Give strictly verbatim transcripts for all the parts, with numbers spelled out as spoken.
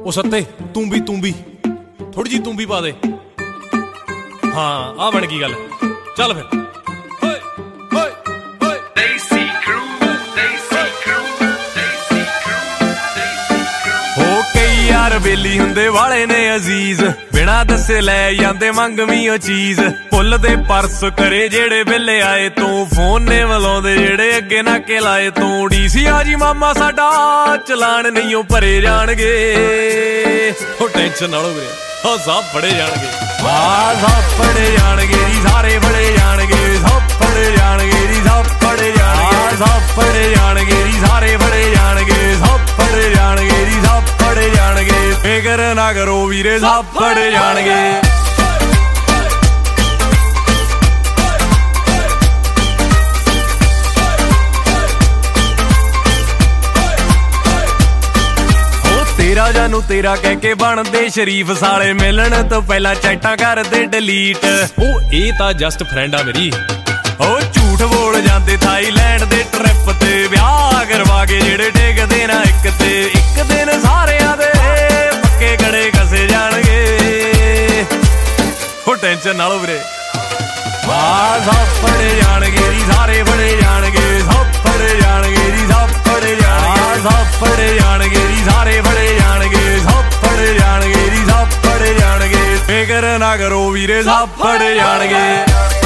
ਉਹ ਸੱਤੇ ਤੂੰ ਵੀ ਤੂੰ ਵੀ ਥੋੜੀ ਜੀ ਤੂੰ ਵੀ ਪਾ ਦੇ। ਹਾਂ ਆ ਬਣ ਗਈ ਗੱਲ, ਚੱਲ ਫਿਰ। ਯਾਰ ਬੇਲੀ ਹੁੰਦੇ ਵਾਲੇ ਨੇ ਅਜ਼ੀਜ਼, ਬਿਨਾਂ ਦੱਸੇ ਲੈ ਜਾਂਦੇ ਮੰਗਵੀਂ ਉਹ ਚੀਜ਼। ਭੁੱਲ ਦੇ ਪਰਸ ਕਰੇ ਜਿਹੜੇ ਵੇਲੇ ਆਏ ਤੂੰ, ਫੋਨ ਨੇ ਵਲਾਉਂਦੇ ਜਿਹੜੇ ਅੱਗੇ ਨਾ ਕੇ ਲਾਏ ਤੂੰ। ਡੀਸੀ ਆ ਜੀ ਮਾਮਾ ਸਾਡਾ ਚਲਾਨ ਨਹੀਂ ਉਹ ਭਰੇ ਜਾਣਗੇ। ਉਹ ਟੈਨਸ਼ਨ ਨਾ ਲਓ ਵੀਰੇ, ਹਾਂ ਸਭ ਫੜੇ ਜਾਣਗੇ। ਹਾਂ ਸਭ ਫੜੇ ਜਾਣਗੇ ਜੀ, ਸਾਰੇ ਫੜੇ ਜਾਣਗੇ। ਸਭ ਫੜੇ ਜਾਣਗੇ ਜੀ, ਸਭ ਫੜੇ ਜਾਣਗੇ। ਸਭ ਫੜੇ ਜਾਣਗੇ ਜੀ, ਸਾਰੇ ਫੜੇ ਜਾਣਗੇ। ਸਭ ਫੜੇ ਜਾਣਗੇ ਜੀ, ਸਭ ਫੜੇ ਜਾਣਗੇ। ਫਿਕਰ ਨਾ ਕਰੋ ਵੀਰੇ, ਸਭ ਫੜੇ ਜਾਣਗੇ। ਤੇਰਾ ਜਾਨੂ ਤੇਰਾ ਕਹਿ ਕੇ ਬਣਦੇ ਸ਼ਰੀਫ ਸਾਲੇ, ਮਿਲਣ ਤੋਂ ਪਹਿਲਾਂ ਚੈਟਾਂ ਕਰਦੇ ਡਿਲੀਟ। ਉਹ ਇਹ ਤਾਂ ਜਸਟ ਫਰੈਂਡ ਆ ਮੇਰੀ। ਉਹ ਝੂਠ ਬੋਲ ਜਾਂਦੇ ਥਾਈਲੈਂਡ ਦੇ ਟ੍ਰਿਪ ਤੇ, ਵਿਆਹ ਕਰਵਾ ਕੇ ਜਿਹੜੇ ਟੇਕਦੇ ਨਾ ਇੱਕ ਤੇ ਇੱਕ ਦਿਨ ਸਾਰਿਆਂ ਦੇ ਪੱਕੇ ਕੜੇ ਕਸੇ ਜਾਣਗੇ। ਉਹ ਟੈਨਸ਼ਨ ਨਾ ਲਓ ਵੀਰੇ, ਹਾਂ ਸਭ ਫੜੇ ਜਾਣਗੇ ਜੀ, ਸਾਰੇ ਫੜੇ ਜਾਣਗੇ। ਸਭ ਫੜੇ ਜਾਣਗੇ ਜੀ, ਸਭ ਫੜੇ ਜਾਣਗੇ। ਸਭ ਫੜੇ ਜਾਣਗੇ ਜੀ, ਸਾਰੇ ਫੜੇ ਜਾਣਗੇ। ਸਭ ਫੜੇ ਜਾਣਗੇ ਜੀ, ਸਭ ਫੜੇ ਜਾਣਗੇ। ਫਿਕਰ ਨਾ ਕਰੋ ਵੀਰੇ, ਸਭ ਫੜੇ ਜਾਣਗੇ।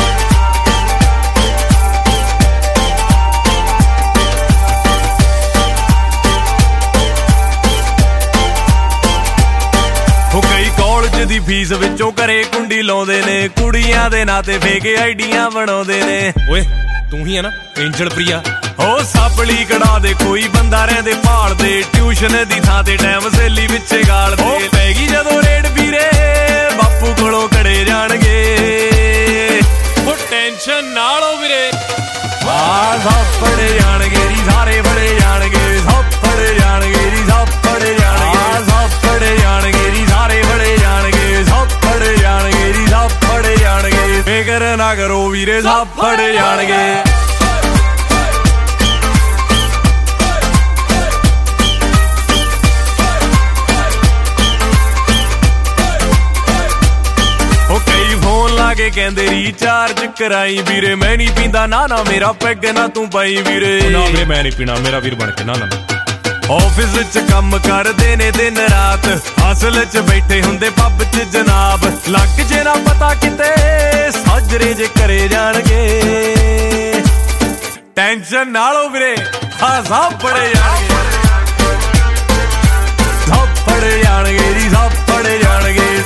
ਦੀ ਫੀਸ ਵਿੱਚੋਂ ਘਰੇ ਕੁੰਡੀ ਲਾਉਂਦੇ ਨੇ, ਕੁੜੀਆਂ ਦੇ ਨਾਂ ਤੇ ਫੇਕ ਆਈਡੀਆਂ ਬਣਾਉਂਦੇ ਨੇ। ਓਏ ਤੂੰ ਹੀ ਆ ਨਾ ਐਂਜਲ ਪ੍ਰਿਆ? ਉਹ ਸਾਪਲੀ ਕੜਾ ਦੇ ਕੋਈ ਬੰਦਾ ਰਹਿੰਦੇ ਭਾਲਦੇ, ਟਿਊਸ਼ਨ ਦੀ ਥਾਂ ਤੇ ਟਾਈਮ ਸਹੇਲੀ ਵਿੱਚੇ ਗਾਲਦੇ। ਪੈ ਗਈ ਜਦੋਂ ਰੇਡ ਵੀਰੇ ਬਾਪੂ ਕੋਲੋਂ ਕੜੇ ਜਾਣਗੇ। ਉਹ ਟੈਨਸ਼ਨ ਨਾ ਲਓ ਵੀਰੇ, ਹਾਂ ਸਭ ਫੜੇ ਜਾਣਗੇ ਜੀ, ਸਾਰੇ ਫੜੇ ਜਾਣਗੇ। ਸਭ ਫੜੇ ਜਾਣਗੇ ਜੀ, ਸਭ ਫੜੇ ਜਾਣਗੇ। ਸਭ ਫੜੇ ਜਾਣਗੇ ਜੀ, ਸਾਰੇ ਫੜੇ ਜਾਣਗੇ। ਸਭ ਫੜੇ ਜਾਣਗੇ ਜੀ, ਸਭ ਫੜੇ ਜਾਣਗੇ। ਫਿਕਰ ਨਾ ਕਰੋ ਵੀਰੇ, ਸਭ ਫੜੇ ਜਾਣਗੇ। ਕੇ ਕਹਿੰਦੇ ਰੀਚਾਰਜ ਕਰਾਈ ਵੀਰੇ, ਮੈਂ ਨਹੀਂ ਪੀਂਦਾ ਨਾ ਨਾ ਮੇਰਾ ਪੈਗ ਨਾ ਤੂੰ ਪਾਈ ਵੀਰੇ। ਨਾ ਵੀਰੇ ਮੈਂ ਨਹੀਂ ਪੀਣਾ, ਮੇਰਾ ਵੀਰ ਬਣ ਕੇ ਨਾ ਨਾ। ਆਫਿਸ ਚ ਕੰਮ ਕਰਦੇ ਨੇ ਦਿਨ ਰਾਤ, ਅਸਲ ਚ ਬੈਠੇ ਹੁੰਦੇ ਪੱਬ ਚ ਜਨਾਬ। ਲੱਗ ਜੇ ਨਾ ਪਤਾ ਕਿਤੇ ਸਾਜਰੇ ਜੇ ਕਰੇ ਜਾਣਗੇ। ਟੈਨਸ਼ਨ ਨਾ ਲਓ ਵੀਰੇ, ਹਾਂ ਸਭ ਫੜੇ ਜਾਣਗੇ। ਸਭ ਫੜੇ ਜਾਣਗੇ ਜੀ, ਸਭ ਫੜੇ ਜਾਣਗੇ।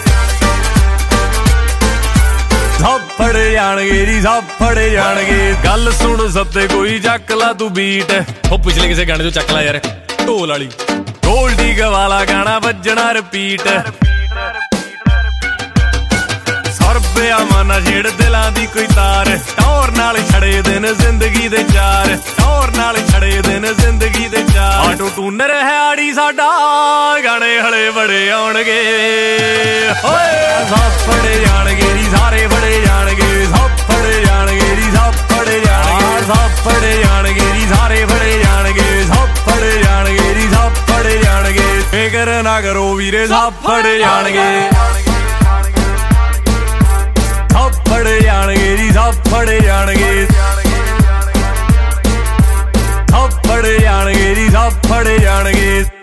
ਸਭ ਫੜੇ ਜਾਣਗੇ ਜੀ, ਸਭ ਫੜੇ ਜਾਣਗੇ। ਗੱਲ ਸੁਣ ਸੱਤੇ ਕੋਈ ਚੱਕ ਲਾ ਤੂੰ ਬੀਟ। ਉਹ ਪਿਛਲੇ ਕਿਸੇ ਗਾਣੇ ਤੋਂ ਚੱਕ ਲਾ ਯਾਰ, ਢੋਲ ਵਾਲੀ। ਗੋਲਡੀ ਗਵਾਲਾ ਗਾਣਾ ਵੱਜਣਾ ਰਿਪੀਟ। ਸਰਬਿਆ ਮਾਨਾ ਛੇੜ ਦਿਲਾਂ ਦੀ ਕੋਈ ਤਾਰ, ਟੌਰ ਨਾਲ ਛੜੇ ਦਿਨ ਜ਼ਿੰਦਗੀ ਦੇ ਚਾਰ। ਟੌਰ ਨਾਲ ਛੜੇ ਦਿਨ ਜ਼ਿੰਦਗੀ ਦੇ ਚਾਰ। ਆਟੋ ਟੂਨਰ ਹੈ ਆੜੀ ਸਾਡਾ, ਗਾਣੇ ਹਲੇ ਬੜੇ ਆਉਣਗੇ। ਓਏ ਸਭ ਫੜੇ ਜਾਣਗੇ ਜੀ, ਸਾਰੇ ਫੜੇ ਜਾਣਗੇ। ਸਭ ਫੜੇ ਜਾਣਗੇ ਜੀ, ਸਭ ਫੜੇ ਜਾਣਗੇ। ਸਭ ਫੜੇ ਜਾਣਗੇ ਜੀ, ਸਾਰੇ ਫੜੇ ਜਾਣਗੇ। ਸਭ ਫੜੇ ਜਾਣਗੇ ਜੀ, ਸਭ ਫੜੇ ਜਾਣਗੇ। ਫਿਕਰ ਨਾ ਕਰੋ ਵੀਰੇ, ਸਭ ਫੜੇ ਜਾਣਗੇ। ਸਭ ਫੜੇ ਜਾਣਗੇ ਜੀ, ਸਭ ਫੜੇ ਜਾਣਗੇ। ਸਭ ਫੜੇ ਜਾਣਗੇ ਜੀ, ਸਭ ਫੜੇ ਜਾਣਗੇ।